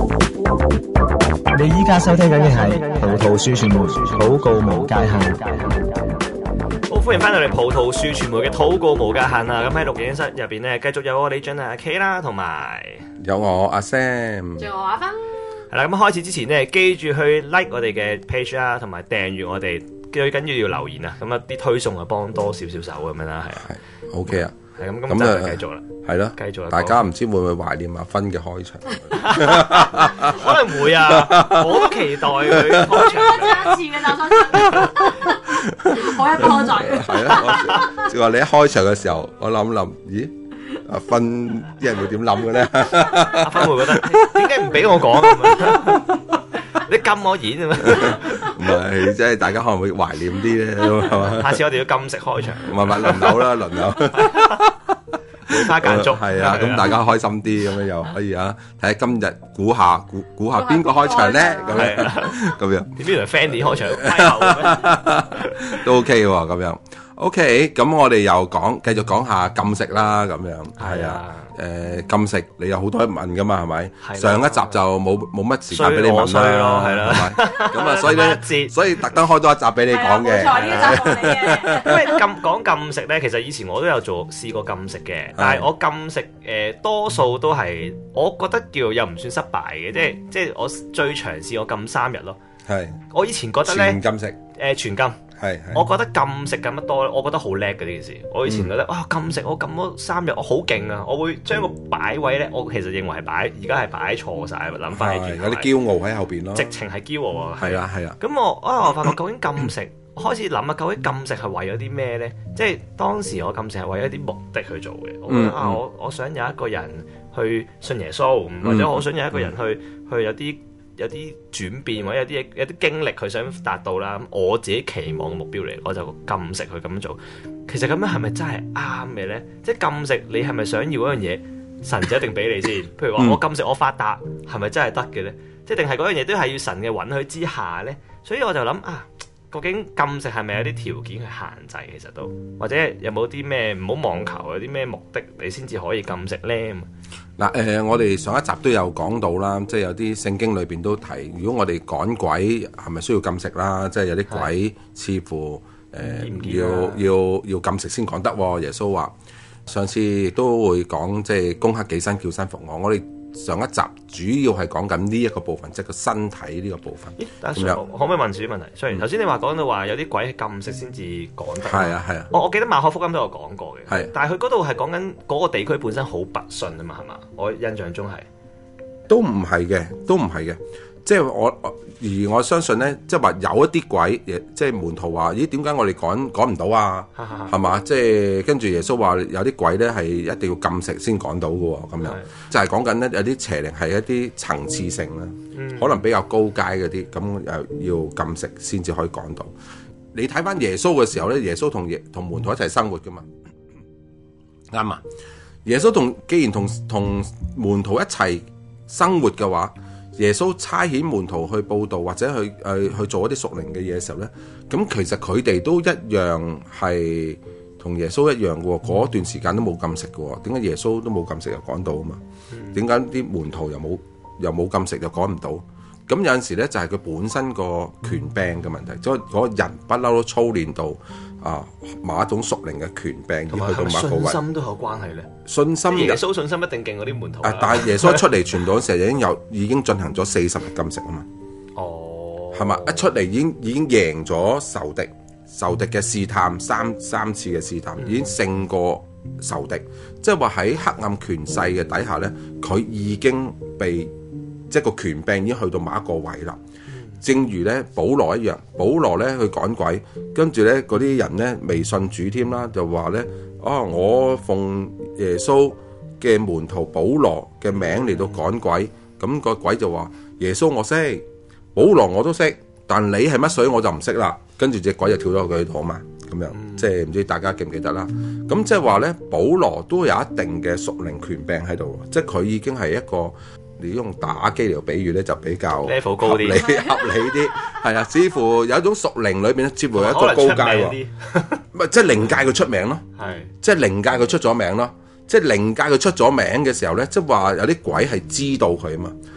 你依家收聽緊嘅係葡萄樹傳媒禱告無界限。 好，歡迎翻到嚟葡萄樹傳媒嘅禱告無界限啊！咁喺錄影室入邊咧，繼續有我李俊阿 K 啦，同埋有我阿 Sam， 仲有我阿芬。 係啦，咁開始之前咧，記住去 like 我哋嘅 page 啦，同埋訂閱我哋，最緊要留言啊！咁啲推送啊，幫多少少手咁樣啦，係啊， 係 OK 啊， 係咁就繼續啦， 係咯， 繼續啦， 大家唔知會唔會懷念阿芬嘅開場？ 可能會啊，我都期待佢開場。 多一次嘅就我一個在。 係啦，就話你一開場嘅時候，我諗，咦，阿芬啲人會點諗嘅咧？ 阿芬會覺得點解唔俾我講咁你禁我演啊嘛？ 唔係，即係大家可能會懷念啲咧，係嘛？ 下次我哋要禁食開場， 唔係輪流啦，輪流。 梅花間竹係啊，咁大家開心啲咁樣又可以啊！睇下今日估下邊個開場咧？咁樣點知原來 Fanny 開場開後嘅都 OK 喎，咁樣 OK。咁我哋又繼續講下禁食啦，咁樣係啊。禁食你有好多問噶嘛，係咪？上一集就冇乜時間俾你問啦，係啦，係咪？咁啊，所以特登開多一集俾你講嘅。 冇錯，呢一集講你嘅。 因為講禁食咧，其實以前我都有試過禁食嘅，但係我禁食多數都係我覺得叫又唔算失敗嘅，即係我最長試我禁3日咯。係，我以前覺得咧， 全禁食， 全禁。係，我覺得禁食禁得多，我覺得好叻嘅呢件事。我以前覺得禁食我禁咗3日，我好勁啊！我會將個擺位咧，我其實認為係而家係擺錯晒。諗翻起轉頭， 有啲驕傲喺後邊咯， 直情係驕傲啊！ 係啊係啊。 咁我發覺究竟禁食，我開始諗啊，究竟禁食係為咗啲咩咧？即係當時我禁食係為咗啲目的去做嘅。我覺得我想有一個人去信耶穌，或者我想有一個人去有啲轉變或者有啲經歷佢想達到啦，我自己期望嘅目標嚟，我就禁食去咁樣做。其實咁樣係咪真係啱嘅咧？即係禁食，你係咪想要嗰樣嘢，神就一定俾你先？譬如話我禁食我發達，係咪真係得嘅咧？即係定係嗰樣嘢都係要神嘅允許之下咧？所以我就諗究竟禁食係咪有啲條件去限制？其實都或者有冇啲咩唔好妄求，有啲咩目的你先至可以禁食咧？ 嗱，我哋上一集都有講到啦，即係有啲聖經裏邊都提，如果我哋趕鬼係咪需要禁食啦？即係有啲鬼似乎要禁食先講得。耶穌話上次亦都會講，即係攻克己身叫身服我。我哋上一集主要係講緊呢一個部分，即係個身體呢個部分。 可唔可以問住啲問題？雖然頭先你講到話有啲鬼係禁食先至講得。係啊。我記得馬可福音都有講過嘅。係。但係佢嗰度係講緊嗰個地區本身好不信啊嘛，係嘛？我印象中係。都唔係嘅。即係我相信咧，即係話有一啲鬼，即係門徒話：咦，點解我哋趕唔到啊？係嘛？即係跟住耶穌話有啲鬼咧係一定要禁食先趕到嘅喎，咁樣就係講緊咧有啲邪靈係一啲層次性啦，可能比較高階嗰啲，咁要禁食先至可以趕到。你睇翻耶穌嘅時候咧，耶穌同門徒一齊生活噶嘛，啱啊！耶穌既然同門徒一齊生活嘅話，耶穌差遣門徒去佈道或者去做一啲屬靈嘅嘢嘅時候咧，咁其實佢哋都一樣係同耶穌一樣嘅喎。嗰段時間都冇禁食嘅喎，點解耶穌都冇禁食又趕到啊嘛？點解啲門徒又冇禁食又趕唔到？咁有陣時咧就係佢本身個權柄嘅問題，即係嗰個人不嬲都操練到某一種屬靈嘅權柄，而去到某個位。信心都有關係咧。信心耶穌信心一定勁過啲門徒。但係耶穌一出嚟傳道嘅時候已經進行咗40日禁食啊嘛。係嘛？一出嚟已經贏咗仇敵嘅試探三次嘅試探，已經勝過仇敵。即係話喺黑暗權勢嘅底下咧，佢已經被即係個權柄已經去到某一個位啦。正如咧保羅一樣，保羅咧去趕鬼，跟住咧嗰啲人咧未信主添啦，就話咧我奉耶穌嘅門徒保羅嘅名嚟到趕鬼，咁個鬼就話耶穌我識，保羅我都識，但你係乜水我就唔識啦。跟住隻鬼就跳咗佢度啊嘛，咁樣即係唔知大家記唔記得啦。咁即係話咧，保羅都有一定嘅屬靈權柄喺度，即係佢已經係一個。你用打機嚟比喻咧，就比較 level 高啲， 合理啲，係啊，似乎有一種屬靈裏邊咧，似乎有一個高階喎，即係靈界佢出名咯，即係靈界佢出咗名咯，即係靈界佢出咗名嘅時候咧，即係話有啲鬼係知道佢啊嘛，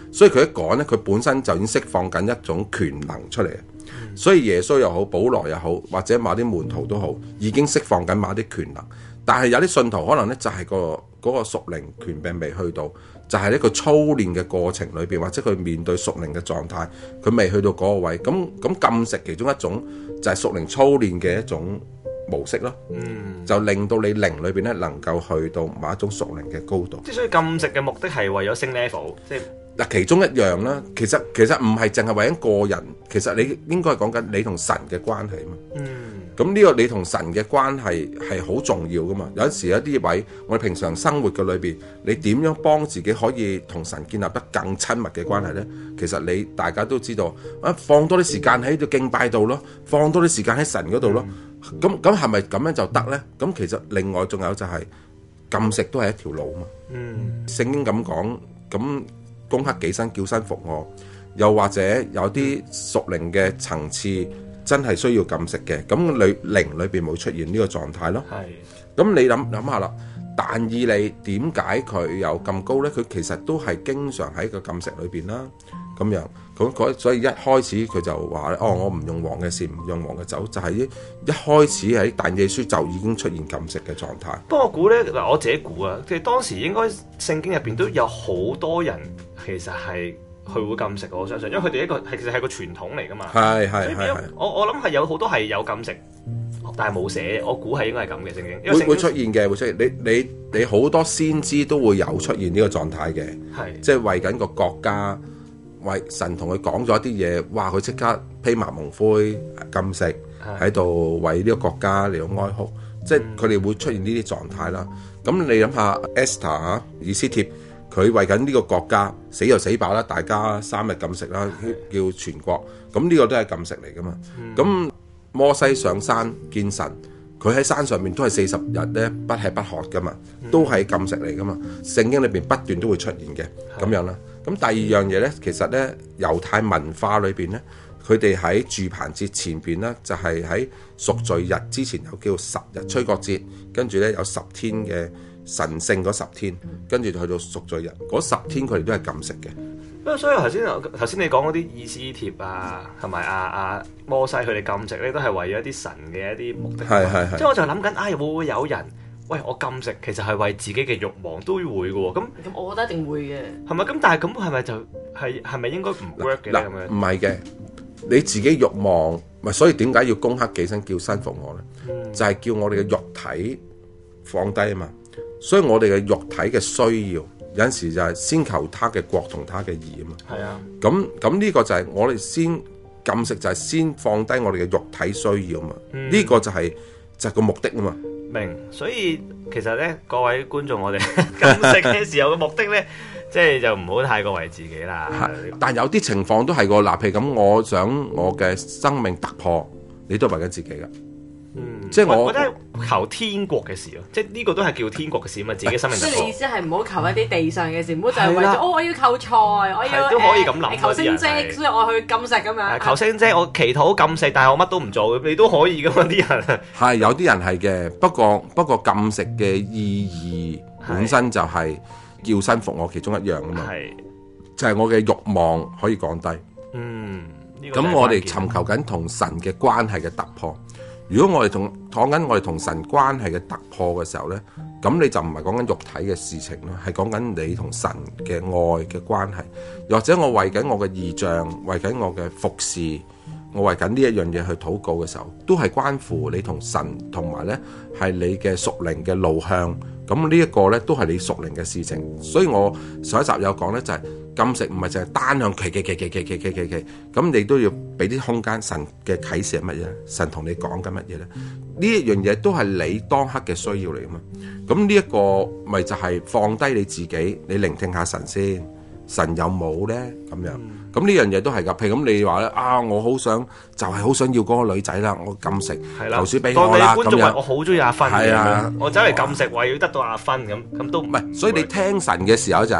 所以佢一講咧，佢本身就已經釋放緊一種權能出嚟。所以耶穌又好，保羅又好，或者某啲門徒都好，已經釋放緊某啲權能。但係有啲信徒可能咧就係嗰個屬靈權柄未去到，就係一個操練嘅過程裏邊，或者佢面對屬靈嘅狀態，佢未去到嗰個位。咁禁食其中一種就係屬靈操練嘅一種模式咯。就令到你靈裏邊咧能夠去到某一種屬靈嘅高度。 即係所以禁食嘅目的係為咗升 level， 即係嗱其中一樣啦。其實唔係淨係為緊個人，其實你應該係講緊你同神嘅關係嘛。咁呢個你同神嘅關係係好重要噶嘛。有陣時有啲位，我哋平常生活嘅裏邊，你點樣幫自己可以同神建立得更親密嘅關係呢？其實你大家都知道，放多啲時間喺度敬拜度咯，放多啲時間喺神嗰度咯。咁係咪咁樣就得呢？咁其實另外仲有就係禁食都係一條路嘛。聖經咁講，咁攻克己身，叫身服我，又或者有啲屬靈嘅層次真係需要禁食嘅，咁你靈裏邊冇出現呢個狀態咯。咁你諗下啦，但以理點解佢有咁高呢？佢其實都係經常喺個禁食裏邊啦。咁樣，所以一開始佢就話我唔用黃嘅膳，唔用黃嘅酒，就係一開始喺但以理書就已經出現禁食嘅狀態。 不過我估呢，嗱我自己估啊，其實當時應該聖經入邊都有好多人其實係佢會禁食，我相信，因為佢哋其實係個傳統嚟噶嘛。係。我諗係有好多係有禁食，但係冇寫，我估係應該係咁嘅聖經。因為會出現嘅，會出現。你好多先知都會有出現呢個狀態嘅，即係為緊個國家。為神同佢講咗一啲嘢，哇！佢即刻披麻蒙灰禁食，喺度為呢個國家嚟到哀哭，即係佢哋會出現呢啲狀態啦。咁你諗下 Esther 以斯帖，佢為緊呢個國家死就死飽啦，大家3日禁食啦，叫全國。咁呢個都係禁食嚟噶嘛。咁摩西上山見神，佢喺山上面都係40日咧不吃不喝噶嘛，都係禁食嚟噶嘛。聖經裏邊不斷都會出現嘅咁樣啦。咁第二樣嘢咧，其實咧猶太文化裏邊咧，佢哋喺住棚節前邊咧，就係喺贖罪日之前有叫10日吹角節，跟住咧有10天嘅神聖嗰10天，跟住去到贖罪日嗰10天，佢哋都係禁食嘅。 不過所以頭先你講嗰啲以斯帖啊，同埋阿摩西佢哋禁食咧，都係為咗一啲神嘅一啲目的。係。即係我就諗緊，會唔會有人？喂，我禁食其實係為自己嘅慾望都會嘅喎，咁我覺得一定會嘅。係咪咁？但係咁係咪就係咪應該唔 work 嘅咧？咁樣唔係嘅，你自己慾望咪，所以點解要攻克己身，叫身服我咧？就係叫我哋嘅肉體放低啊嘛。所以我哋嘅肉體嘅需要有陣時就係先求他嘅國同他嘅義啊嘛。係啊。咁呢個就係我哋先禁食，就係先放低我哋嘅肉體需要啊嘛。呢個就係個目的啊嘛。 明，所以其實咧，各位觀眾，我哋禁食嘅時候嘅目的咧，即係就唔好太過為自己啦。 但有啲情況都係個，譬如咁，我想我嘅生命突破，你都係為緊自己噶。即係我覺得求天國嘅事咯，即係呢個都係叫天國嘅事嘛，自己生命突破。 即係你意思係唔好求一啲地上嘅事，唔好就係為咗我要求財，我要都可以咁諗求升職，所以我去禁食咁樣。 求升職，我祈禱禁食，但係我乜都唔做，你都可以噶嘛啲人。 係有啲人係嘅，不過禁食嘅意義本身就係叫身服我其中一樣啊嘛。係就係我嘅慾望可以降低。咁我哋尋求緊同神嘅關係嘅突破。如果我哋講緊我哋同神關係嘅突破嘅時候呢，咁你就唔係講緊肉體嘅事情啦，係講緊你同神嘅愛嘅關係，又或者我為緊我嘅異象，為緊我嘅服侍，我為緊呢一樣嘢去禱告嘅時候，都係關乎你同神，同埋呢係你嘅屬靈嘅路向。咁呢一個呢都係你屬靈嘅事情。所以我上一集有講呢，就係禁食唔係淨係單向祈，咁你都要俾啲空間。神嘅啟示係乜嘢？神同你講緊乜嘢呢？呢一樣嘢都係你當刻嘅需要嚟噶嘛。咁呢一個咪就係放低你自己，你聆聽下神先。神有冇呢？咁樣咁呢樣嘢都係噶。譬如咁你話咧我好想就係好想要嗰個女仔啦，我禁食求主俾我啦。咁樣我好中意阿芬嘅，我走嚟禁食為要得到阿芬咁都唔係。 所以你聽神嘅時候就係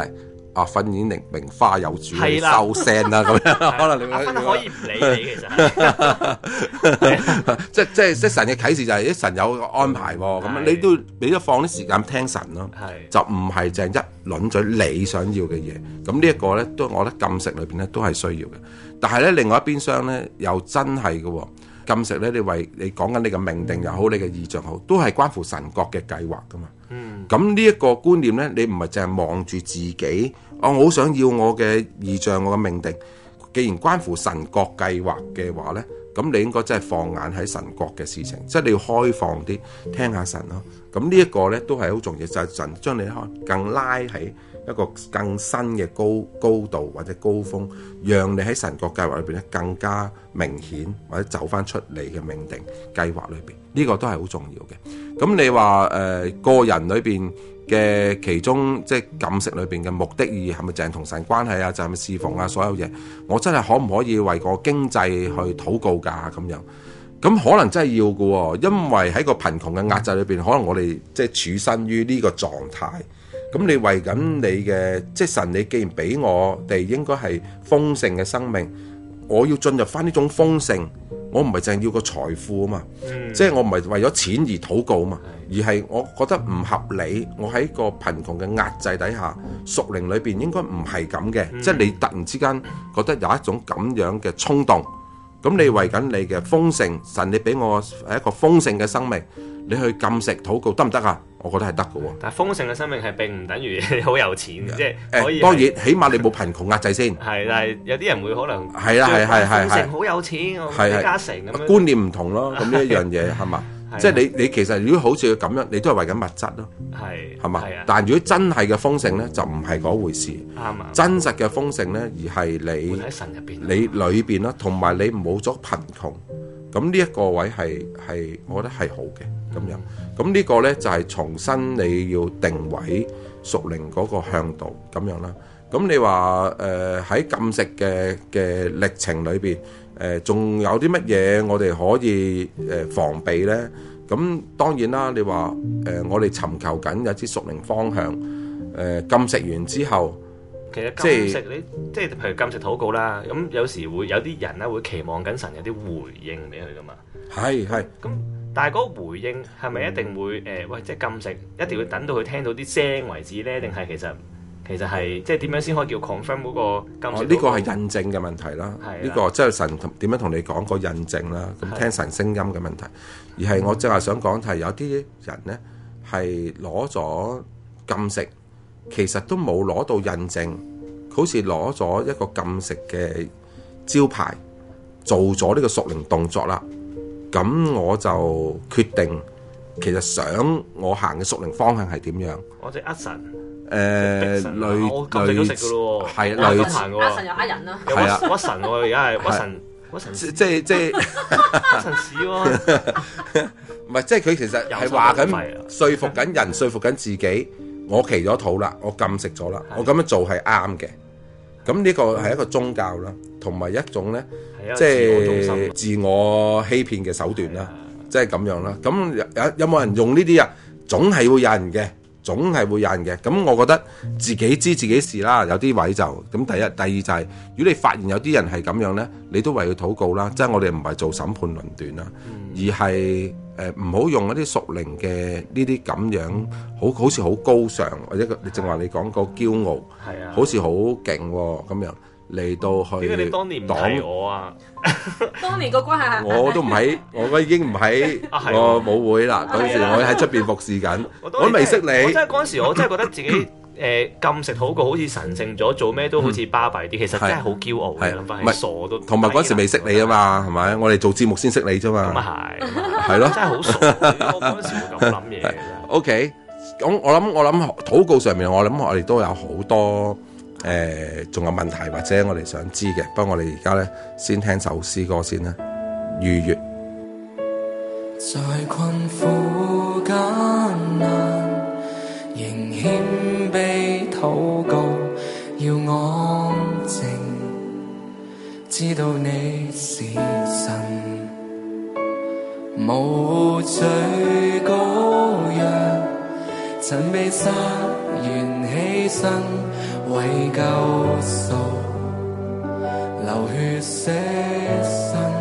粉演靈明花有主，收聲啦咁樣。可能你阿芬可以唔理你其實， 即係神嘅啟示就係啲神有安排喎。咁你都放啲時間聽神咯，就唔係淨係一輪嘴你想要嘅嘢。咁呢一個咧，都我覺得禁食裏邊咧都係需要嘅。但係咧，另外一邊廂咧又真係嘅禁食咧，你講緊你嘅命定又好，你嘅意象好，都係關乎神國嘅計劃噶嘛。咁呢一個觀念咧，你唔係淨係望住自己，我好想要我嘅意象，我嘅命定。既然關乎神國計劃嘅話咧，咁你應該真係放眼喺神國嘅事情，即係你要開放啲聽下神咯。咁呢一個咧都係好重要，就係神將你更拉喺一個更新嘅高度或者高峰，讓你喺神國計劃裏邊咧更加明顯，或者走翻出你嘅命定計劃裏邊，呢個都係好重要嘅。咁你話個人裏邊嘅其中即係禁食裏邊嘅目的意義係咪淨係同神關係啊？就係咪侍奉啊？所有嘢，我真係可唔可以為個經濟去禱告㗎咁樣？咁可能真係要嘅，因為喺個貧窮嘅壓制裏邊，可能我哋即係處身於呢個狀態。咁你為緊你嘅，即係神，你既然俾我哋應該係豐盛嘅生命，我要進入翻呢種豐盛，我唔係淨係要個財富啊嘛，即係我唔係為咗錢而禱告啊嘛，而係我覺得唔合理，我喺個貧窮嘅壓制底下，屬靈裏邊應該唔係咁嘅，即係你突然之間覺得有一種咁樣嘅衝動，咁你為緊你嘅豐盛，神你俾我係一個豐盛嘅生命，你去禁食禱告得唔得啊？我覺得係得嘅喎。但係豐盛嘅生命係並唔等於你好有錢嘅，即係可以。當然，起碼你冇貧窮壓制先。係，但係有啲人會可能係啦，豐盛好有錢，李嘉誠咁樣。觀念唔同咯，咁呢一樣嘢係嘛？即係你其實如果好似佢咁樣，你都係為緊物質咯。係嘛？但係如果真係嘅豐盛咧，就唔係嗰回事。啱啊！真實嘅豐盛咧，而係你喺神入邊，你裏邊啦，同埋你冇咗貧窮。咁呢一個位係，我覺得係好嘅咁樣。咁呢個咧就係重新你要定位屬靈嗰個向度咁樣啦。咁你話喺禁食嘅歷程裏邊，仲有啲乜嘢我哋可以防備咧？咁當然啦，你話我哋尋求緊有啲屬靈方向，禁食完之後。其實禁食即係譬如禁食禱告啦，咁有時會有啲人咧會期望緊神有啲回應俾佢噶嘛。係。咁但係嗰個回應係咪一定會喂，即係禁食一定要等到佢聽到啲聲為止咧？定係其實係即係點樣先可以叫 confirm 嗰個禁食？呢個係印證嘅問題啦。呢個即係神點樣同你講個印證啦。咁聽神聲音嘅問題，而係我正係想講係有啲人咧係攞咗禁食。其實都冇攞到印證，好似攞咗一個禁食嘅招牌，做咗呢個屬靈動作啦。咁我就決定，其實想我行嘅屬靈方向係點樣？我即係呃神，類似係類似呃神又呃人啦，係啊，屈神喎，而家係屈神，即係屈神屎喎，唔係即係佢其實係話緊說服緊人，說服緊自己。我祈咗禱啦，我禁食咗啦，我咁樣做係啱嘅。咁呢個係一個宗教啦，同埋一種咧，即係自我欺騙嘅手段啦，即係咁樣啦。咁有冇人用呢啲啊？總係會有人嘅，總係會有人嘅。咁我覺得自己知自己事啦，有啲位就咁。第一、第二就係，如果你發現有啲人係咁樣咧，你都為佢禱告啦。即係我哋唔係做審判論斷啦，而係。唔好用一啲屬靈嘅呢啲咁樣，好似好高尚，或者你正話你講個驕傲，好似好勁咁樣嚟到去。點解你當年唔提我啊？當年個關係係我都唔喺，我已經唔喺個舞會啦。嗰陣時我喺出邊服侍緊，我都未識你。我真係嗰陣時，我真係覺得自己禁食禱告好似神聖咗，做咩都好似巴閉啲。其實真係好驕傲嘅諗法，係傻都。同埋嗰陣時未識你啊嘛，係咪？我哋做節目先識你啫嘛。咁啊係咯，真係好傻。我嗰陣時會咁諗嘢嘅。OK，咁我諗禱告上面，我諗我哋都有好多仲有問題或者我哋想知嘅。不過我哋而家咧先聽首詩歌先啦，《逾越》。在困苦艱難，仍謙卑禱告，要安靜，知道你是神，無罪羔羊，曾被殺完犧牲， 為救贖流血捨身。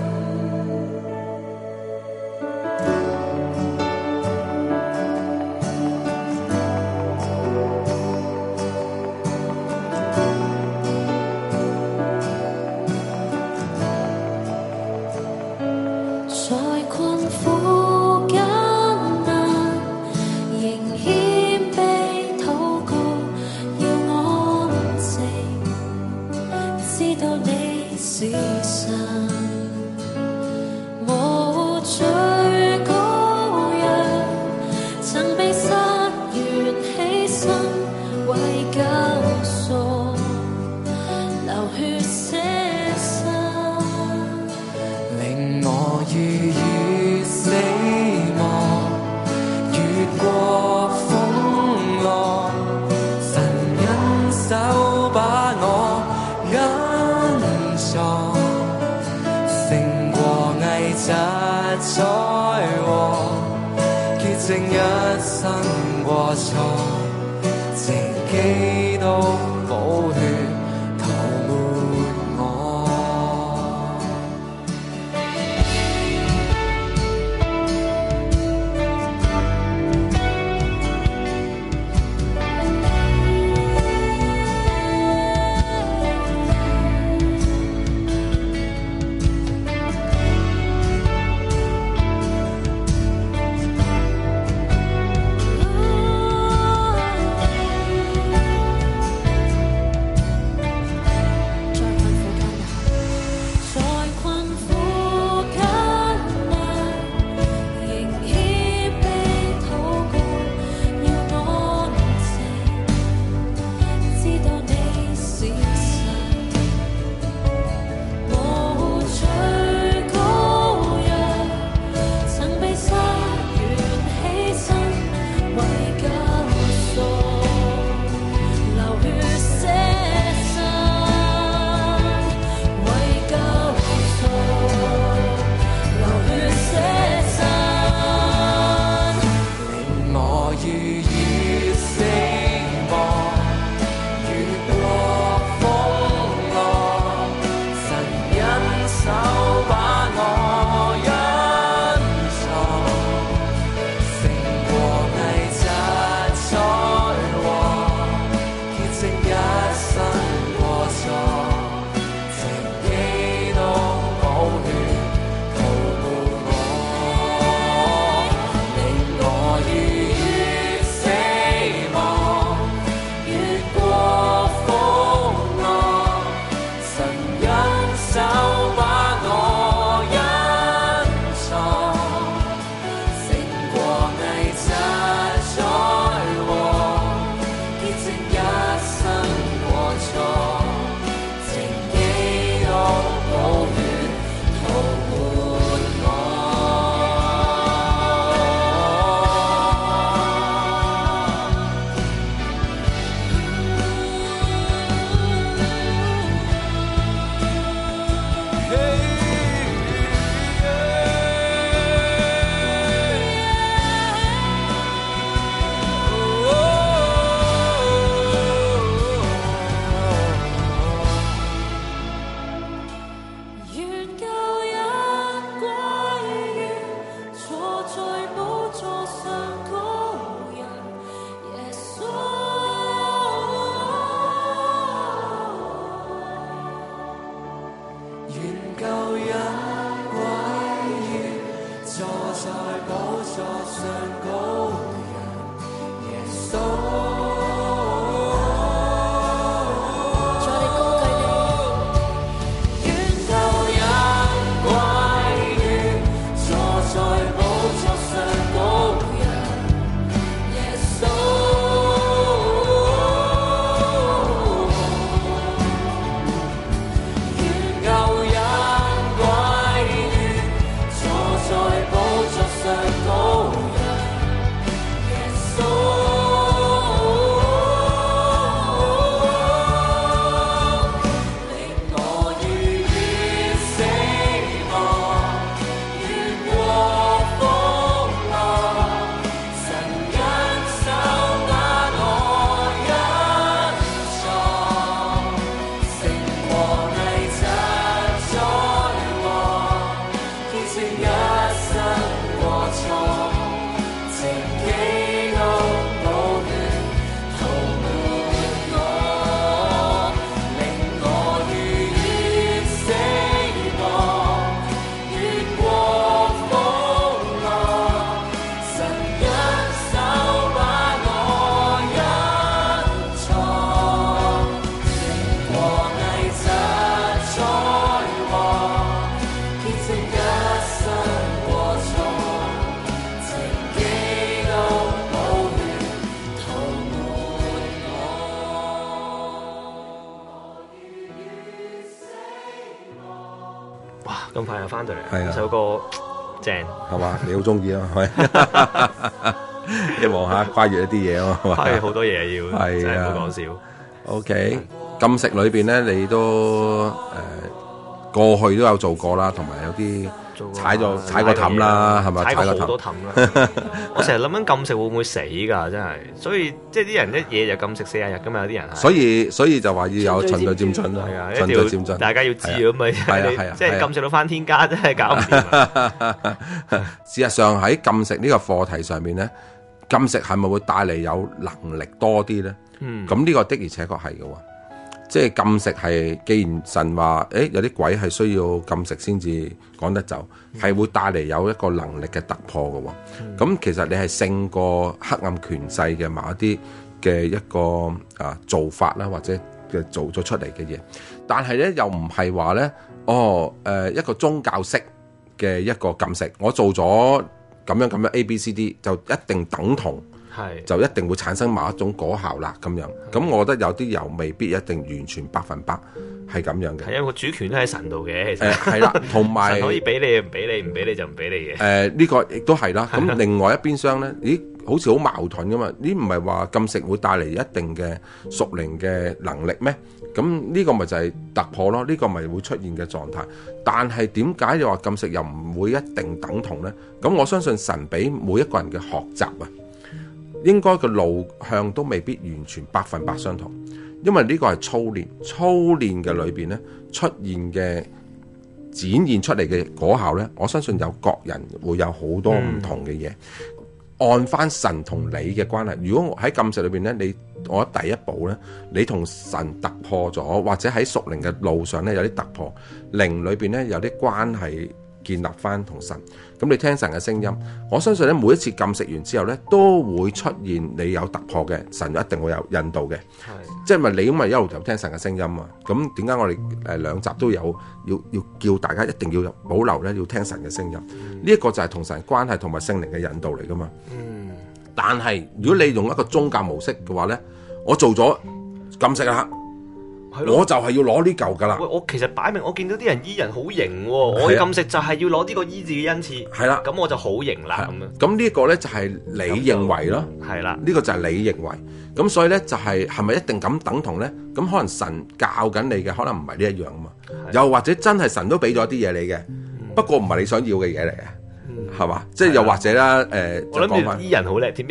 哇，咁快又翻到嚟，呢首歌正係嘛？你好中意啊，係咪？希望下跨越一啲嘢咯， 跨越好多嘢要，係真係唔好講笑。 OK， 禁食裏邊咧，你都過去都有做過啦，同埋有啲踩過氹啦，係咪？ 踩過好多氹啦。我成日諗緊禁食會唔會死㗎？真係，所以即係啲人一嘢就禁食40日㗎嘛，有啲人係。所以就話要有循序漸進啦，循序漸進。大家要知咁咪，即係禁食到返天家，真係搞唔掂。 事實上喺禁食呢個課題上面咧，禁食係咪會帶嚟有能力多啲咧？咁呢個的而且確係嘅喎。即係禁食係，既然神話，有啲鬼係需要禁食先至趕得走，係會帶嚟有一個能力嘅突破嘅喎。咁其實你係勝過黑暗權勢嘅某一啲嘅一個做法啦，或者嘅做咗出嚟嘅嘢。但係咧又唔係話咧，一個宗教式嘅一個禁食，我做咗咁樣 ABCD 就一定等同。就一定會產生某一種果效啦，咁樣。咁我覺得有啲又未必一定完全100%係咁樣嘅。係因為個主權都喺神度嘅，其實係啦，同埋神可以俾你，唔俾你，唔俾你就唔俾你嘅。 呢個亦都係啦。咁另外一邊廂咧，咦，好似好矛盾噶嘛？呢唔係話禁食會帶嚟一定嘅屬靈嘅能力咩？咁呢個咪就係突破咯？呢個咪會出現嘅狀態。但係點解你話禁食又唔會一定等同咧？咁我相信神俾每一個人嘅學習啊，應該個路向都未必完全100%相同，因為呢個係操練嘅裏邊咧出現嘅展現出嚟嘅果效咧，我相信有各人會有好多唔同嘅嘢。按翻神同你嘅關係，如果喺禁食裏邊咧，我覺得第一步咧，你同神突破咗，或者喺屬靈嘅路上咧有啲突破，靈裏邊咧有啲關係建立翻同神，咁你聽神嘅聲音，我相信咧每一次禁食完之後咧，都會出現你有突破嘅，神一定會有引導嘅，即係咪你咁咪一路就聽神嘅聲音啊？咁點解我哋2集都有要叫大家一定要保留咧，要聽神嘅聲音？呢一個就係同神關係同埋聖靈嘅引導嚟噶嘛。但係如果你用一個宗教模式嘅話咧，我做咗禁食啦。我就係要攞呢嚿噶啦。 我其實擺明，我見到啲人醫人好型喎，我禁食就係要攞呢個醫治嘅恩賜。係啦，咁我就好型啦咁樣。 咁呢個咧就係你認為咯。係啦，呢個就係你認為。咁所以咧就係咪一定咁等同咧？咁可能神教緊你嘅，可能唔係呢一樣啊嘛。又或者真係神都俾咗啲嘢你嘅，不過唔係你想要嘅嘢嚟嘅。係嘛？即係又或者啦， 我諗住醫人好叻添，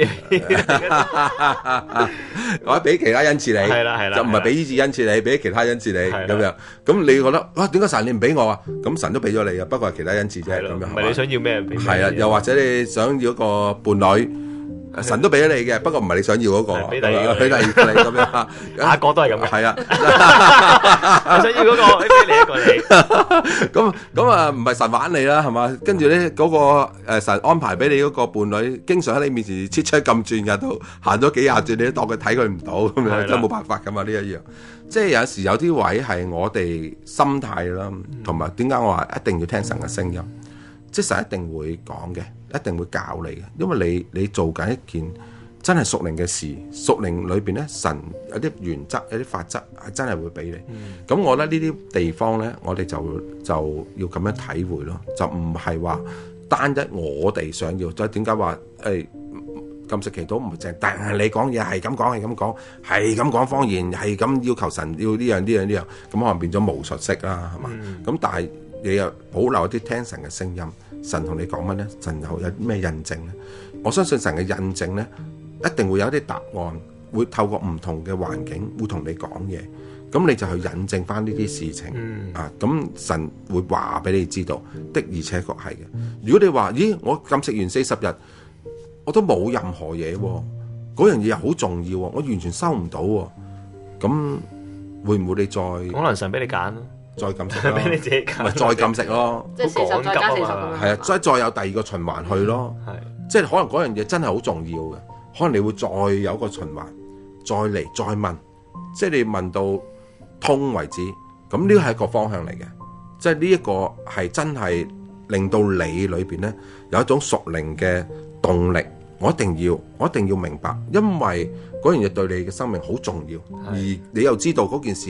或者俾其他恩賜你， 係啦， 就唔係俾醫治恩賜你，俾其他恩賜你咁樣。咁你覺得哇？點解神你唔俾我啊？咁神都俾咗你啊，不過係其他恩賜啫，咁樣。 唔係你想要咩？ 係啊，又或者你想要一個伴侶。神都俾咗你嘅，不過唔係你想要嗰個，俾第二個你咁樣， 下個都係咁嘅。 係啊， 我想要嗰個，俾你一個你。 咁啊，唔係神玩你啦，係嘛？跟住咧嗰個神安排俾你嗰個伴侶，經常喺你面前切出咁轉嘅，都行咗幾廿轉，你都當佢睇佢唔到咁樣，真係冇辦法噶嘛呢一樣。即係有時有啲位係我哋心態啦，同埋點解我話一定要聽神嘅聲音？即係神一定會講嘅，一定會教你嘅，因為你做緊一件真係屬靈嘅事，屬靈裏邊咧，神有啲原則、有啲法則係真係會俾你。咁我覺得呢啲地方咧，我哋就要咁樣體會咯，就唔係話單一我哋想要。即係點解話禁食祈禱唔係淨係，但係你講嘢係咁講，係咁講，係咁講方言，係咁要求神要呢樣呢樣呢樣，咁可能變咗巫術式啦，係嘛？咁但係你又保留一啲聽神嘅聲音，神同你講乜咧？神有咩印證咧？我相信神嘅印證咧，一定會有一啲答案，會透過唔同嘅環境，會同你講嘢。咁你就去印證翻呢啲事情啊！咁神會話俾你知道，的而且確係嘅。如果你話，咦，我禁食完40日，我都冇任何嘢喎，嗰樣嘢又好重要喎，我完全收唔到喎，咁會唔會你再可能神俾你揀咯？ 再禁食咯， 俾你自己揀， 咪再禁食咯， 即係40再加40 係啊，再有第二個循環去咯，即係可能嗰樣嘢真係好重要嘅，可能你會再有個循環，再嚟再問，即係你問到通為止，咁呢個係一個方向嚟嘅，即係呢一個係真係令到你裏邊咧有一種屬靈嘅動力，我一定要明白，因為嗰樣嘢對你嘅生命好重要，而你又知道嗰件事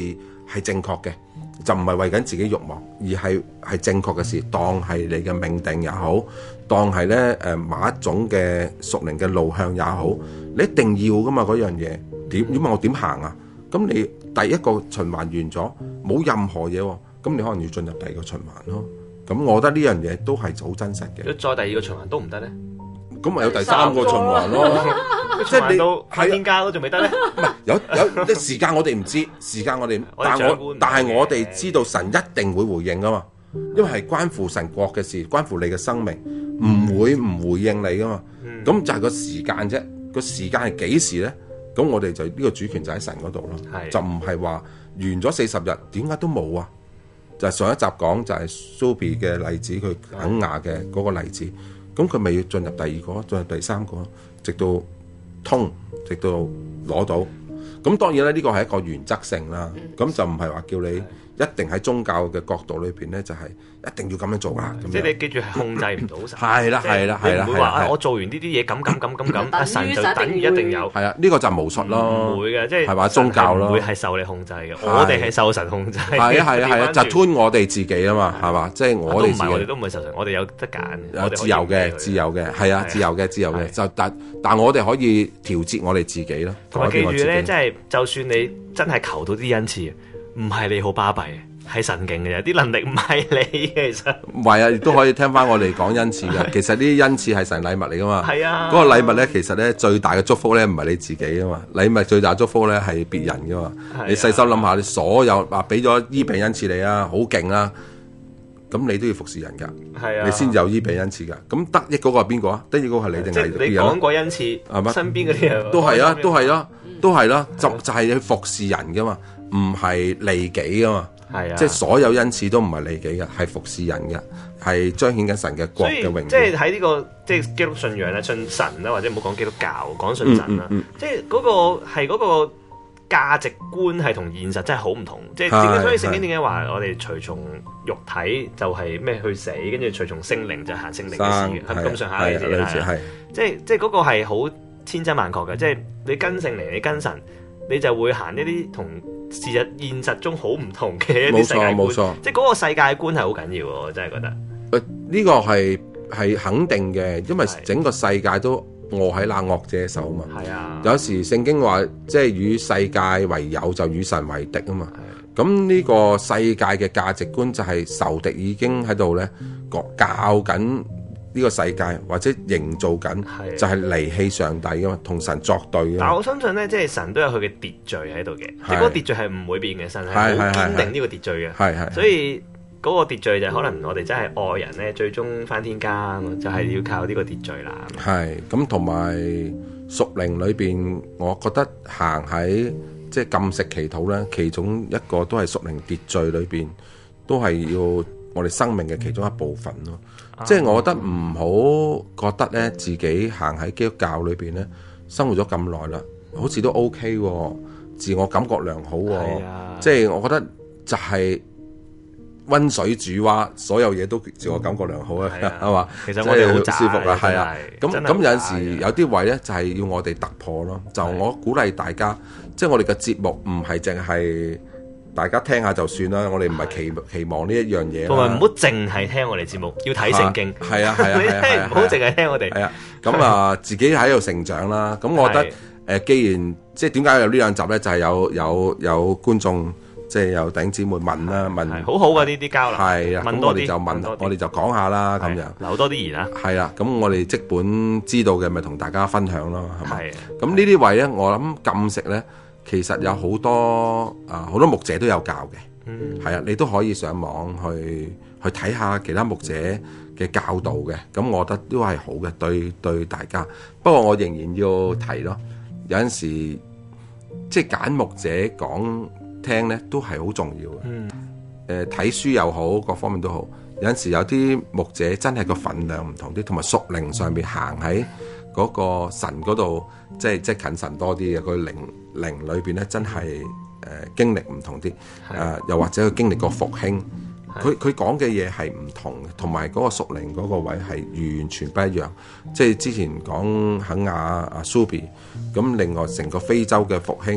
係正確嘅，就唔係為緊自己慾望，而係正確嘅事，當係你嘅命定也好，當係咧某一種嘅屬靈嘅路向也好，你一定要噶嘛嗰樣嘢。因為我點行啊？咁你第一個循環完咗，冇任何嘢喎，咁你可能要進入第二個循環咯。咁我覺得呢樣嘢都係好真實嘅。 如果再第二個循環都唔得咧？ 咁咪有第三個循環咯， 即係你到開天家都仲未得咧？ 唔係有啲時間我哋唔知，時間我哋，但係我哋知道神一定會回應噶嘛，因為係關乎神國嘅事，關乎你嘅生命，唔會唔回應你噶嘛。咁就係個時間啫，個時間係幾時咧？咁我哋就呢個主權就喺神嗰度咯，就唔係話完咗40日點解都冇啊？就係上一集講就係 Subi 嘅例子，佢肯亞嘅嗰個例子。咁佢咪要進入第二個，進入第三個，直到通，直到攞到。咁當然咧，呢個係一個原則性啦。咁就唔係話叫你一定喺宗教嘅角度裏邊咧，就係一定要咁樣做啦。 即係你記住係控制唔到神。 係啦，係啦，係啦。 唔會話我做完呢啲嘢咁，神就等於一定有。 係啊，呢個就巫術咯。 唔會嘅，即係係話宗教咯。 唔會係受你控制嘅，我哋係受神控制。 係啊，係啊，係啊，就 turn 我哋自己啊嘛，係嘛？即係我哋自己。 我哋都唔係受神，我哋有得揀。 有自由嘅，自由嘅，係啊，自由嘅，自由嘅。就但我哋可以調節我哋自己咯。 同埋記住咧，即係就算你真係求到啲恩賜，唔係你好巴閉，係神勁嘅啫，啲能力唔係你嘅，其實唔係啊，亦都可以聽翻我哋講恩賜嘅。其實呢啲恩賜係神禮物嚟噶嘛。 係啊， 嗰個禮物咧，其實咧最大嘅祝福咧，唔係你自己啊嘛，禮物最大祝福咧係別人噶嘛。你細心諗下，你所有話俾咗醫病恩賜你啊，好勁啊，咁你都要服侍人噶，你先有醫病恩賜噶。咁得益嗰個係邊個啊？得益嗰個係你定係別人？ 你講過恩賜係嘛？身邊嗰啲人都係啊，都係啦，都係啦，就係去服侍人噶嘛，唔係利己噶嘛。係啊，即係所有恩賜都唔係利己嘅，係服侍人嘅，係彰顯緊神嘅國嘅榮耀。 即係喺呢個即係基督信仰咧，信神啦，或者唔好講基督教，講信神啦。即係嗰個係嗰個價值觀係同現實真係好唔同。即係點解？所以聖經點解話我哋隨從肉體就係咩去死，跟住隨從聖靈就行聖靈嘅事嘅，係咁上下嘅嘢啦。即係嗰個係好千真萬確嘅。即係你跟聖靈，你跟神，你就會行一啲同事實現實中好唔同嘅一啲世界觀。冇錯，即係嗰個世界觀係好緊要喎，我真係覺得。 呢個係肯定嘅，因為整個世界都臥喺那惡者手嘛。係啊，有時聖經話即係與世界為友，就與神為敵啊嘛。咁呢個世界嘅價值觀就係仇敵已經喺度咧教緊呢個世界，或者營造緊就係離棄上帝噶嘛，同神作對嘅。但我相信咧，即係神都有佢嘅秩序喺度嘅，即係嗰個秩序係唔會變嘅，神係好堅定呢個秩序嘅。係所以嗰個秩序就可能我哋真係愛人咧，最終返天家就係要靠呢個秩序啦。係咁，同埋屬靈裏邊，我覺得行喺即係禁食祈禱咧，其中一個都係屬靈秩序裏邊，都係要我哋生命嘅其中一部分咯。即係我覺得唔好覺得咧，自己行喺基督教裏邊咧，生活咗咁耐啦，好似都 OK 喎，自我感覺良好喎。即係我覺得就係溫水煮蛙，所有嘢都自我感覺良好啊，係嘛？其實我哋好舒服啊，係啊。咁有陣時有啲位咧，就係要我哋突破咯。就我鼓勵大家，即係我哋嘅節目唔係淨係大家聽下就算啦，我哋唔係期望呢一樣嘢。 同埋唔好淨係聽我哋節目，要睇聖經。 係啊係啊係啊， 唔好淨係聽我哋。 係啊，咁啊自己喺度成長啦。咁我覺得既然即係點解有呢兩集咧，就係有觀眾即係有弟兄姊妹問啦，問好好嘅呢啲交流。係啊，咁我哋就問，我哋就講下啦，咁樣留多啲言啦。 係啦，咁我哋即本知道嘅咪同大家分享咯，係咪？咁呢啲位咧，我諗禁食咧。其實有好多好多牧者都有教嘅，係啊，你都可以上網去睇下其他牧者嘅教導嘅，咁我覺得都係好嘅，對大家。不過我仍然要提咯，有陣時即係揀牧者講聽咧，都係好重要嘅。睇書又好，各方面都好。有陣時有啲牧者真係個份量唔同啲，同埋屬靈上面行喺嗰個神嗰度，即係近神多啲嘅，佢靈裏邊咧真係經歷唔同啲，又或者佢經歷過復興，佢講嘅嘢係唔同嘅，同埋嗰個屬靈嗰個位係完全不一樣。即係之前講肯亞Subi，咁另外成個非洲嘅復興，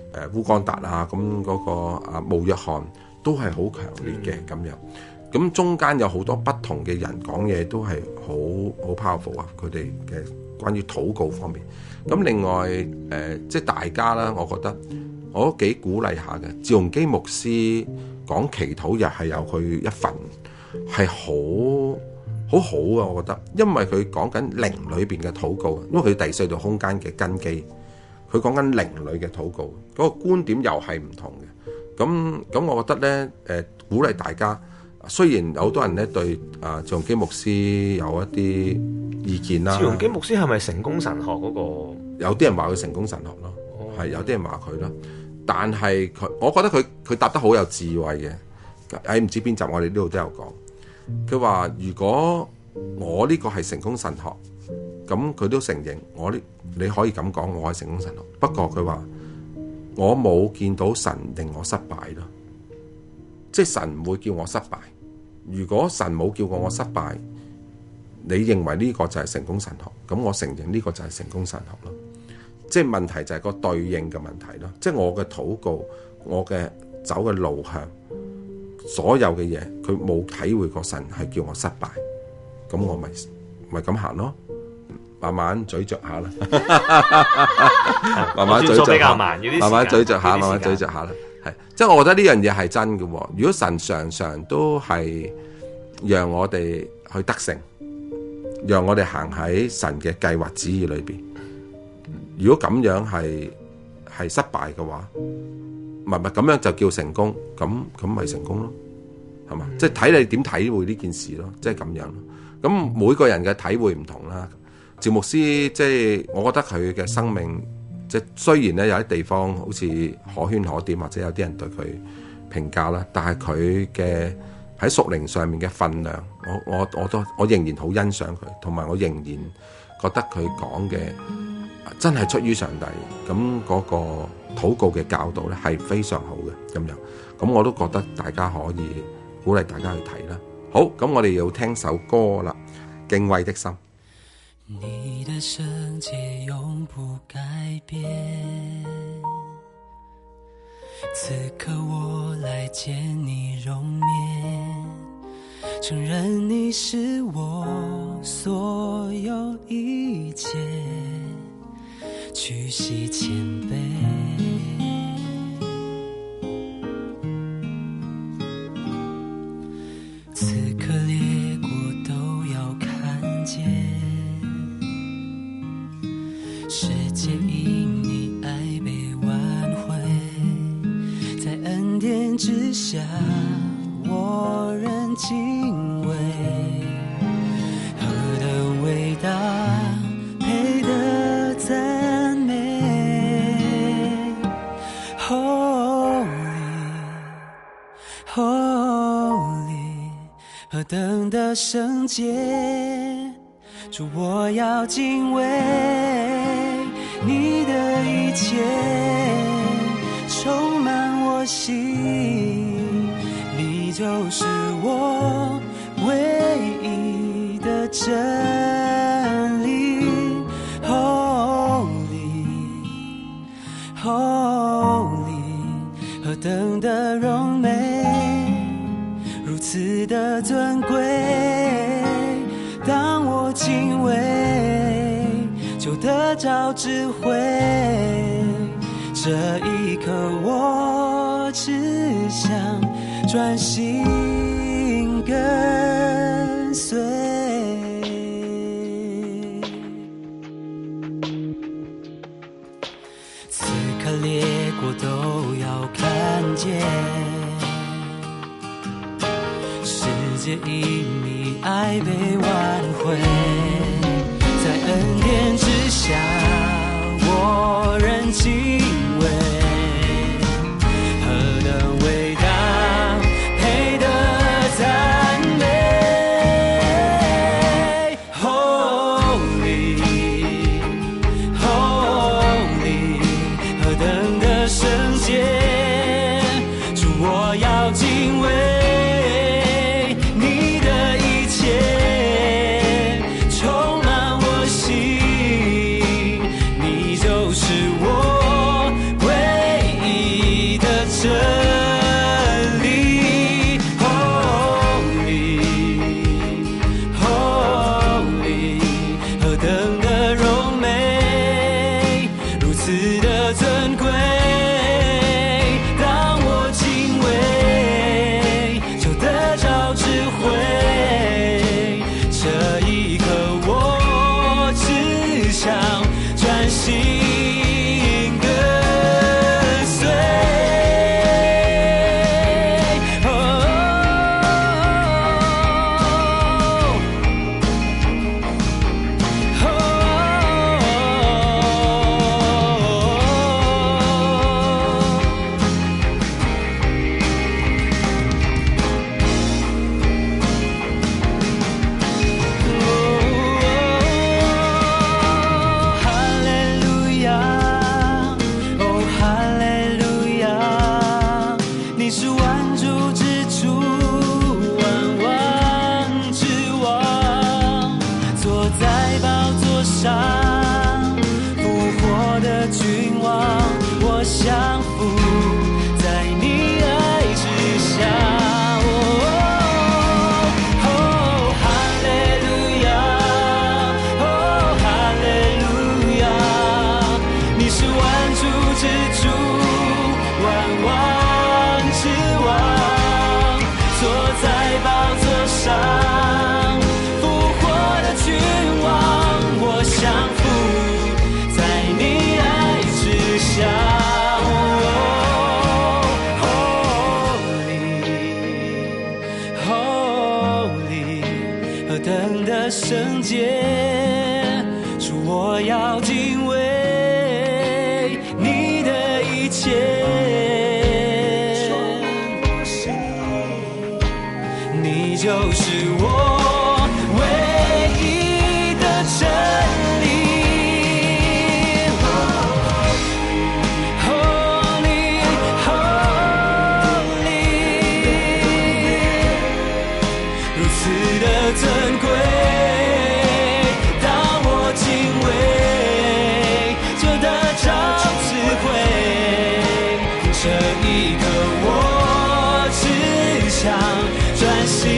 烏干達啊，咁嗰個慕約翰都係好強烈嘅咁樣。咁中間有好多不同嘅人講嘢都係好 powerful 啊！佢哋嘅關於禱告方面。咁另外即係大家啦，我覺得我都幾鼓勵下嘅。趙鏞基牧師講祈禱日係有佢一份，係好好啊！我覺得，因為佢講緊靈裏邊嘅禱告，因為佢第四度空間嘅根基，佢講緊靈裏嘅禱告，嗰個觀點又係唔同嘅。咁我覺得咧，鼓勵大家。雖然有好多人咧對趙鏞基牧師有一啲意見啦。 趙鏞基牧師係咪成功神學嗰個？ 有啲人話佢成功神學咯，係有啲人話佢咯。但係我覺得佢答得好有智慧嘅。喺唔知邊集我哋呢度都有講。佢話如果我呢個係成功神學，咁佢都承認你可以咁講，我係成功神學。不過佢話我冇見到神令我失敗咯，即係神唔會叫我失敗。如果神冇叫過我失敗，你認為呢個就係成功神學，咁我承認呢個就係成功神學咯。即係問題就係個對應嘅問題咯。即係我嘅禱告，我嘅走嘅路向，所有嘅嘢，佢冇體會過神係叫我失敗，咁我咪咁行咯。慢慢咀嚼下啦，慢慢咀嚼下，慢慢咀嚼下，慢慢咀嚼下啦。即係我覺得呢樣嘢係真嘅。如果神常常都係讓我哋去得勝，讓我哋行喺神嘅計劃旨意裏邊，如果咁樣係失敗嘅話，唔係咁樣就叫成功，咁咪成功咯，係嘛？即係睇你點體會呢件事咯，即係咁樣咯。咁每個人嘅體會唔同啦。趙牧師即係我覺得佢嘅生命。即係雖然咧有啲地方好似可圈可點，或者有啲人對佢評價啦，但係佢嘅喺屬靈上面嘅分量，我仍然好欣賞佢，同埋我仍然覺得佢講嘅真係出於上帝。咁嗰個禱告嘅教導咧係非常好嘅咁樣。咁我都覺得大家可以鼓勵大家去睇啦。好，咁我哋要聽首歌啦，《敬畏的心》。 你的聖潔永不改變，此刻我來見你容面，承認你是我所有一切，屈膝謙卑，此刻列國都要看見，世界因你愛被挽回，在恩典之下我仍敬畏，何等偉大配得讚美， Holy Holy 何等的聖潔，主我要敬畏，你的一切充滿我心，你就是我唯一的真理。 Holy Holy 何等的榮美，如此的尊貴，當我敬畏就得着智慧，這一刻我只想專心跟隨，此刻列國都要看見，世界因你愛被挽回，在恩典之下我仍敬畏，何等偉大配得讚美。 Holy Holy 何等的聖潔，主我要敬畏，你的一切充滿我心， 的聖潔，主我要敬畏你的一切，你就是我唯一的真理。珍贵，当我敬畏，就得着智慧。这一刻，我只想专心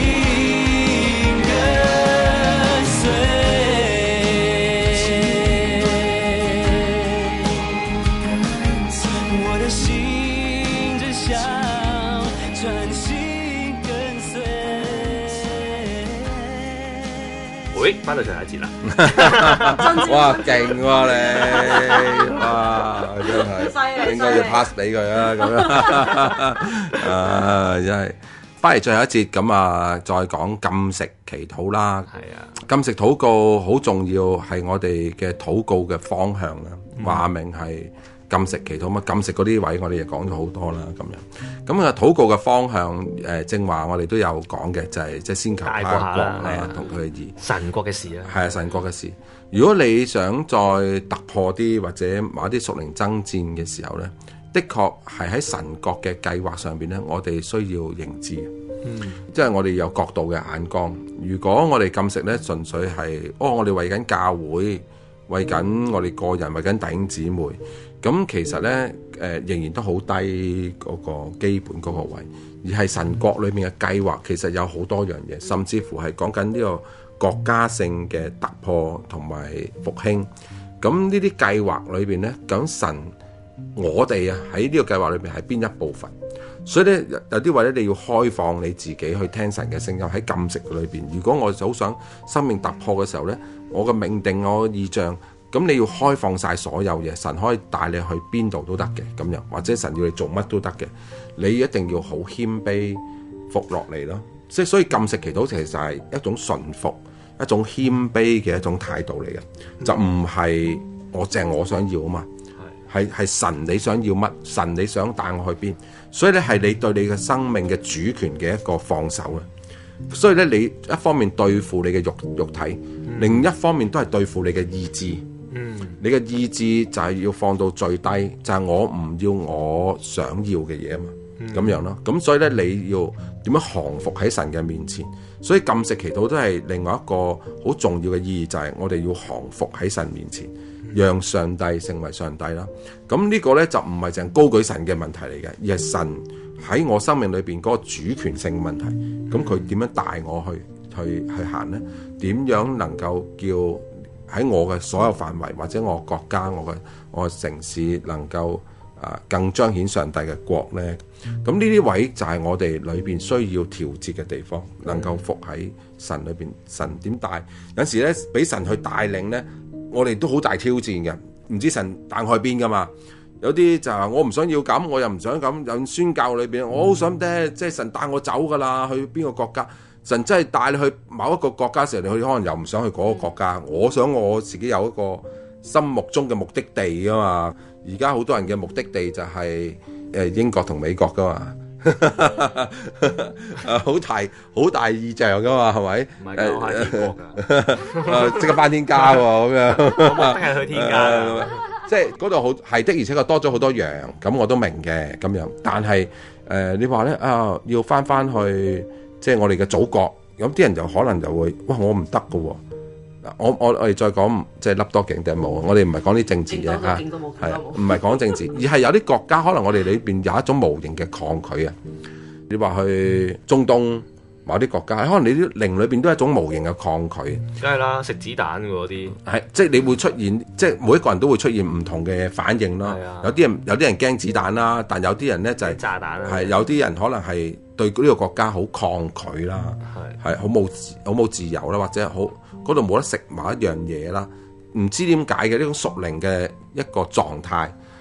跟随，我的心只想专心跟随。 喂，翻到最後一節啦！ 哇，勁喎你！哇，真係應該要 pass 俾佢啦，咁樣啊，真係翻嚟最後一節咁啊，再講禁食祈禱啦。係啊，禁食禱告好重要，係我哋嘅禱告嘅方向啦。話明係禁食祈禱嘛，禁食嗰啲位我哋又講咗好多啦，咁樣。咁啊，禱告嘅方向正話我哋都有講嘅，就係即係先求他國啦，同佢嘅義。神國嘅事啊，係啊，神國嘅事。如果你想再突破啲或者某一啲屬靈爭戰嘅時候咧，的確係喺神國嘅計劃上邊咧，我哋需要認知。即係我哋有角度嘅眼光。如果我哋禁食咧，純粹係我哋為緊教會，為緊我哋個人，為緊弟兄姊妹。咁其實咧，仍然都好低嗰個基本嗰個位，而係神國裏面嘅計劃，其實有好多樣嘢，甚至乎係講緊呢個國家性嘅突破同埋復興。咁呢啲計劃裏邊咧，咁神我哋喺呢個計劃裏邊係邊一部分？所以咧，有啲位咧，你要開放你自己去聽神嘅聲音喺禁食裏邊。如果我好想生命突破嘅時候咧，我嘅命定，我嘅意象。咁你要開放晒所有嘢，神可以帶你去邊度都得嘅，咁樣或者神要你做乜都得嘅，你一定要好謙卑服落嚟咯。即係所以禁食祈禱其實係一種順服、一種謙卑嘅一種態度嚟嘅，就唔係我想要啊嘛，係神你想要乜，神你想帶我去邊，所以咧係你對你嘅生命嘅主權嘅一個放手啊。所以咧你一方面對付你嘅肉體，另一方面都係對付你嘅意志。你嘅意志就係要放到最低，就係我唔要我想要嘅嘢啊嘛，咁樣咯。咁所以咧，你要點樣降服喺神嘅面前？所以禁食祈禱都係另外一個好重要嘅意義，就係我哋要降服喺神面前，讓上帝成為上帝啦。咁呢個咧就唔係淨係高舉神嘅問題嚟嘅，而係神喺我生命裏邊嗰個主權性問題。咁佢點樣帶我去行咧？點樣能夠叫喺我嘅所有範圍，或者我國家、我嘅城市能夠更彰顯上帝嘅國咧？咁呢啲位就係我哋裏邊需要調節嘅地方，能夠服喺神裏邊。神點帶？有時咧俾神去帶領咧，我哋都好大挑戰嘅，唔知神帶我去邊噶嘛？有啲就係我唔想要咁，我又唔想咁。有宣教裏邊，我好想即係神帶我走噶啦，去邊個國家？神真係帶你去某一個國家時候，你去可能又唔想去嗰個國家。我想我自己有一個心目中嘅目的地噶嘛。而家好多人嘅目的地就係英國同美國噶嘛，好大意象噶嘛，係咪？唔係我係英國㗎，即刻返天家喎咁樣。我真係去天家，即係嗰度好係的，而且確多咗好多羊，咁我都明嘅咁樣。但係你話咧要返去。即係我哋嘅祖國，有啲人就可能就會，哇！我唔得㗎喎。我哋再講，即係笠多頸頂帽。我哋唔係講啲政治嘅嚇，係唔係講政治，而係有啲國家可能我哋裏邊有一種無形嘅抗拒啊。你話去中東某啲國家，可能你啲靈裏邊都係一種無形嘅抗拒。梗係啦，食子彈嗰啲係，即係你會出現，即係每一個人都會出現唔同嘅反應咯。有啲人驚子彈啦，但有啲人咧就係炸彈啦。係有啲人可能係對呢個國家好抗拒啦，係好冇自由啦，或者好嗰度冇得食某一樣嘢啦，唔知點解嘅呢種屬靈嘅一個狀態。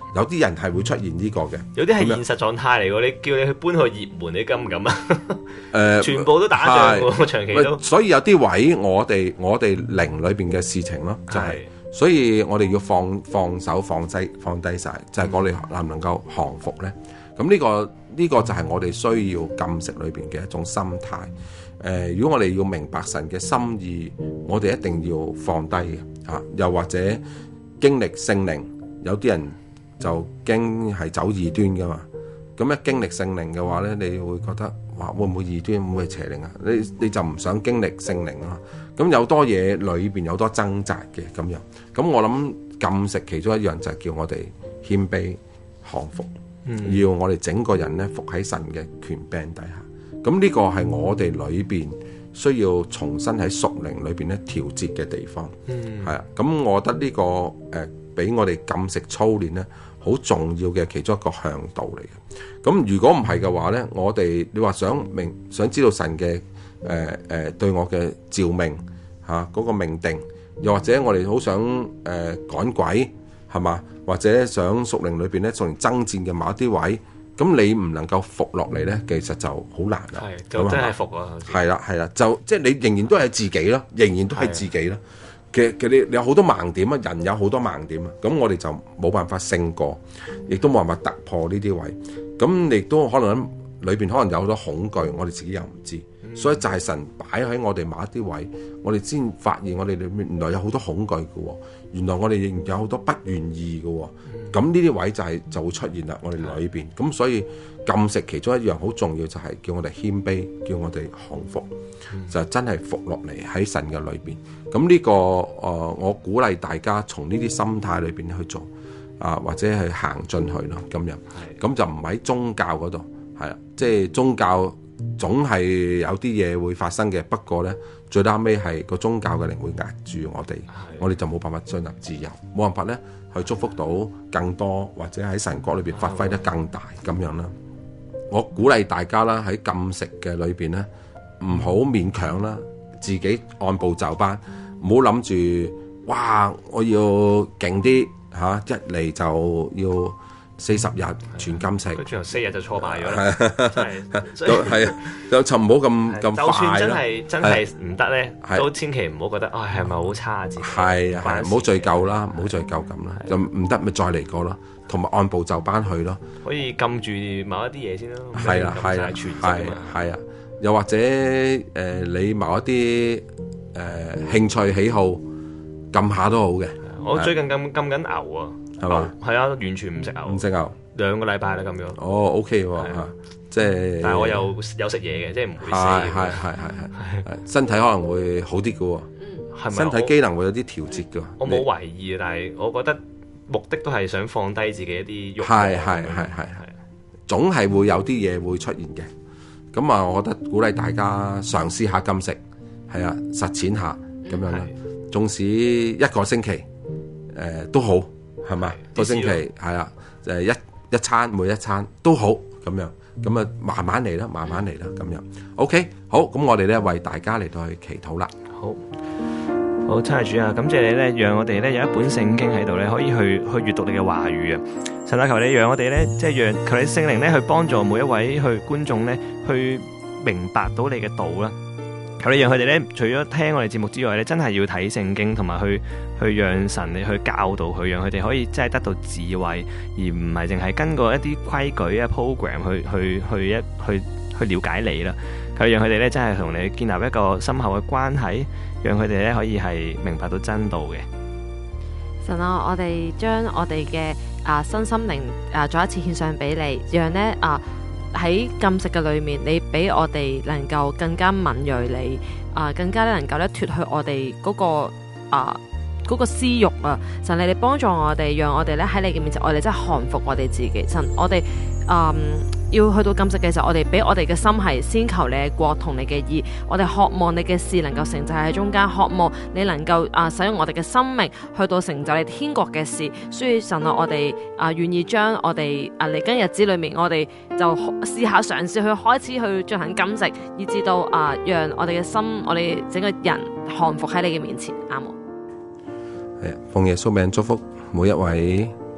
有啲人係會出現呢個嘅， 有啲係現實狀態嚟喎。你叫你去搬去葉門，你敢唔敢啊？全部都打仗喎，長期都。 所以有啲位我哋靈裏邊嘅事情咯，就係，所以我哋要放手放低晒，就係我哋能唔能夠降服咧？咁呢個就係我哋需要禁食裏邊嘅一種心態。如果我哋要明白神嘅心意，我哋一定要放低嘅嚇。又或者經歷聖靈，有啲人就驚係走異端噶嘛。咁一經歷聖靈嘅話咧，你會覺得哇，會唔會異端，會唔會邪靈啊？你就唔想經歷聖靈啊。咁有多嘢裏邊有多掙扎嘅咁樣。咁我諗禁食其中一樣就係叫我哋謙卑降服。要我哋整個人咧服喺神嘅權柄底下，咁呢個係我哋裏邊需要重新喺屬靈裏邊咧調節嘅地方，係啊。咁我覺得呢個俾我哋禁食操練咧好重要嘅其中一個向導嚟嘅。咁如果唔係嘅話咧，我哋你話想知道神嘅對我嘅召命嚇嗰個命定，又或者我哋好想趕鬼係嘛？或者想屬靈裏邊咧，屬靈爭戰嘅某一啲位，咁你唔能夠服落嚟咧，其實就好難啦。 係，就真係服啊！ 係啦，就即係你仍然都係自己咯，仍然都係自己咯。其實你有好多盲點啊，人有好多盲點啊，咁我哋就冇辦法勝過，亦都冇辦法突破呢啲位。咁亦都可能裏邊可能有好多恐懼，我哋自己又唔知。所以就係神擺喺我哋某一啲位，我哋先發現我哋裏面原來有好多恐懼嘅喎，原來我哋仍然有好多不願意嘅喎。咁呢啲位就會出現啦，我哋裏邊。咁所以禁食其中一樣好重要就係叫我哋謙卑，叫我哋降服，就真係服落嚟喺神嘅裏邊。咁呢個我鼓勵大家從呢啲心態裏邊去做或者去行進去咯，咁樣。咁就唔喺宗教嗰度，係啊，即係宗教。總係有啲嘢會發生嘅，不過呢，最後尾係個宗教嘅靈會壓住我哋就冇辦法進入自由，冇辦法呢去祝福到更多，或者喺神國裏邊發揮得更大咁樣啦。我鼓勵大家啦，喺禁食嘅裏邊呢，唔好勉強啦，自己按部就班，唔好諗住哇我要勁啲嚇，一嚟就要40日全禁食， 佢最後4日就挫敗咗啦， 係啊，就唔好咁快啦。 就算真係唔得咧，都千祈唔好覺得係咪好差自己？ 係唔好罪疚啦，唔好罪疚咁啦，就唔得咪再嚟過咯，同埋按部就班去咯。 可以禁住某一啲嘢先咯。 係啊，又或者你某一啲興趣喜好禁下都好嘅。 我最近禁緊牛啊！ 係嘛？ 係啊，完全唔食牛， 唔食牛 2個禮拜啦咁樣。 哦 ，OK 喎，即係。 但係我有食嘢嘅，即係唔會死。 係，身體可能會好啲嘅喎。係咪？身體機能會有啲調節嘅。 我冇懷疑，但係我覺得目的都係想放低自己一啲慾。 係，總係會有啲嘢會出現嘅。咁啊，我覺得鼓勵大家嘗試下禁食，係啊，實踐下咁樣啦。縱使1個星期都好。係嘛？個星期係啊，一餐每一餐都好咁樣，咁啊慢慢嚟啦咁樣。OK， 好，咁我哋咧為大家嚟到去祈禱啦。 好，親愛主啊，感謝你咧，讓我哋咧有一本聖經喺度咧，可以去閱讀你嘅話語啊。神啊，求你讓我哋咧，即係求你聖靈咧去幫助每一位去觀眾咧，去明白到你嘅道啦。求你讓佢哋咧，除咗聽我哋節目之外咧，真係要睇聖經，同埋去讓神你去教導佢，讓佢哋可以真係得到智慧，而唔係淨係跟過一啲規矩啊 program 去了解你啦。求你讓佢哋咧真係同你建立一個深厚嘅關係，讓佢哋咧可以係明白到真道嘅。 神啊，我哋將我哋嘅身心靈再一次獻上俾你，讓咧喺禁食嘅裏面，你俾我哋能夠更加敏銳你，更加能夠咧脫去我哋嗰個私欲啊！神，你哋幫助我哋，讓我哋咧喺你嘅面前，我哋真係降服我哋自己。神，我哋要去到禁食嘅時候，我哋俾我哋嘅心係先求你嘅國同你嘅義，我哋渴望你嘅事能夠成就喺中間，渴望你能夠使用我哋嘅生命去到成就你天國嘅事。所以神啊，我哋願意將我哋嚟緊日子裏面，我哋就試下嘗試去開始去進行禁食，以至到讓我哋嘅心，我哋整個人降服喺你嘅面前。阿門。 係啊，奉耶穌名祝福每一位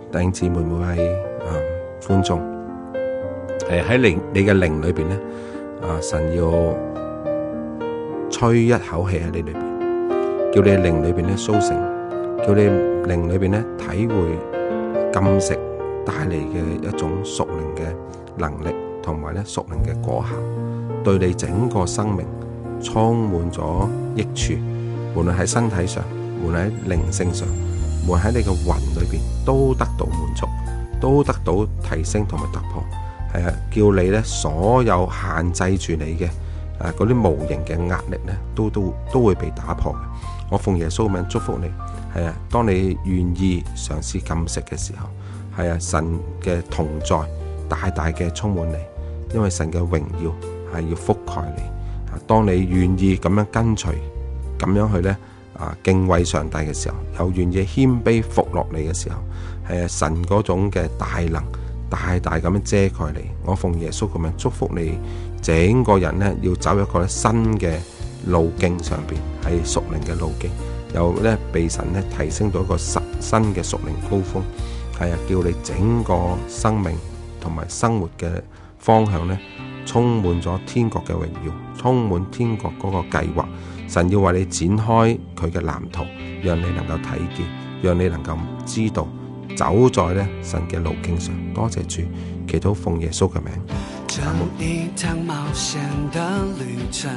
弟兄姊妹每位觀眾，喺你嘅靈裏邊咧，神要吹一口氣喺你裏邊，叫你靈裏邊咧甦醒，叫你靈裏邊咧體會禁食帶嚟嘅一種屬靈嘅能力，同埋咧屬靈嘅果效，對你整個生命充滿咗益處，無論喺身體上，無論喺靈性上，無論喺你嘅魂裏邊，都得到滿足，都得到提升同埋突破。係啊，叫你咧所有限制住你嘅嗰啲無形嘅壓力咧，都會被打破嘅。我奉耶穌名祝福你。係啊，當你願意嘗試禁食嘅時候，係啊，神嘅同在大大嘅充滿你，因為神嘅榮耀係要覆蓋你。當你願意咁樣跟隨，咁樣去咧敬畏上帝嘅時候，又願意謙卑服落你嘅時候，係啊，神嗰種嘅大能大大咁樣遮蓋你。我奉耶穌咁樣祝福你，整個人咧要走一個新嘅路徑上邊，係屬靈嘅路徑，又咧被神咧提升到一個新嘅屬靈高峰。係啊，叫你整個生命同埋生活嘅方向咧，充滿咗天國嘅榮耀，充滿天國嗰個計劃。神要為你展開佢嘅藍圖，讓你能夠睇見，讓你能夠知道，走在咧神嘅路徑上。多謝主，祈禱奉耶穌嘅名。 這一趟冒險的旅程，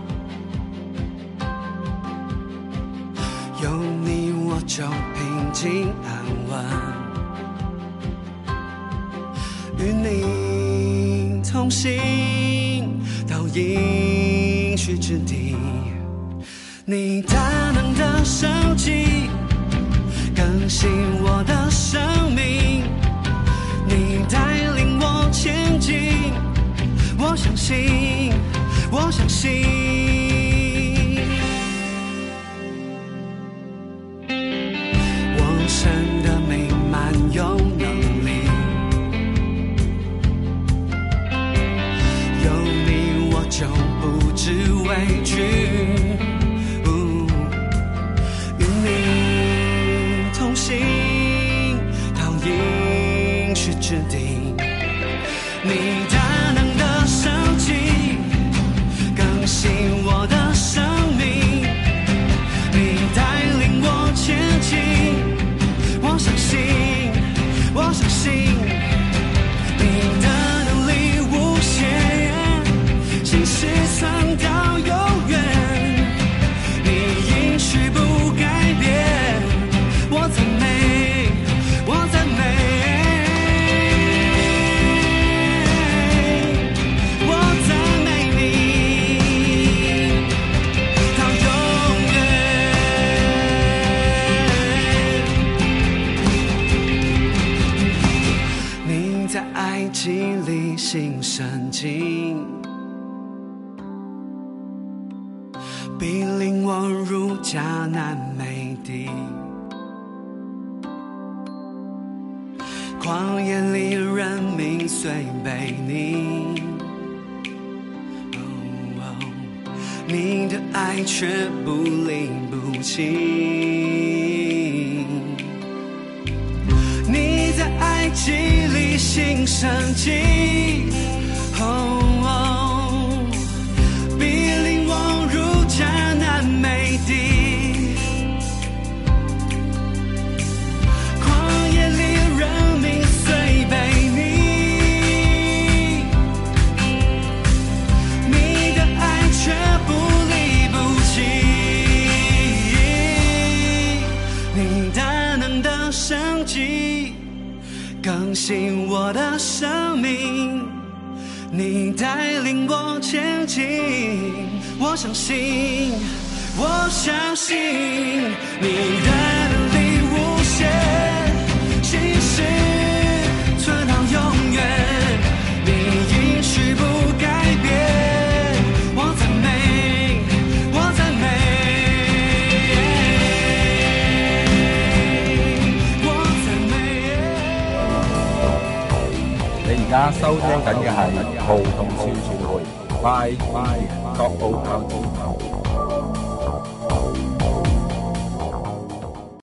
有你我就平靜安穩，與你同行到應許之地，你大能的手機更新我的生命，你帶領我前進，我相信，我相信，我神的美滿有能力，有你我就不知畏懼，與你同行到應許之地，你大能的手機更新我的生命，你帶領我前進，我相信，我相信你的能力無限，信實存到永遠，你應許不改變，我讚美，我讚美，我讚美你到永遠。你在埃及裡行神蹟，必領我入迦南美地，曠野裡人民雖悖逆，你的愛卻不離不棄，你在埃及裡行神蹟，必領我入迦南美地，曠野裡人民雖悖逆，你的愛卻不離不棄，你大能的神蹟更新我的生命，你帶領我前進，我相信，我相信你的能力無限，信實存到永遠，你應許不改變，我讚美，我讚美，我讚美。 你而家收聽緊嘅係葡萄樹傳媒快樂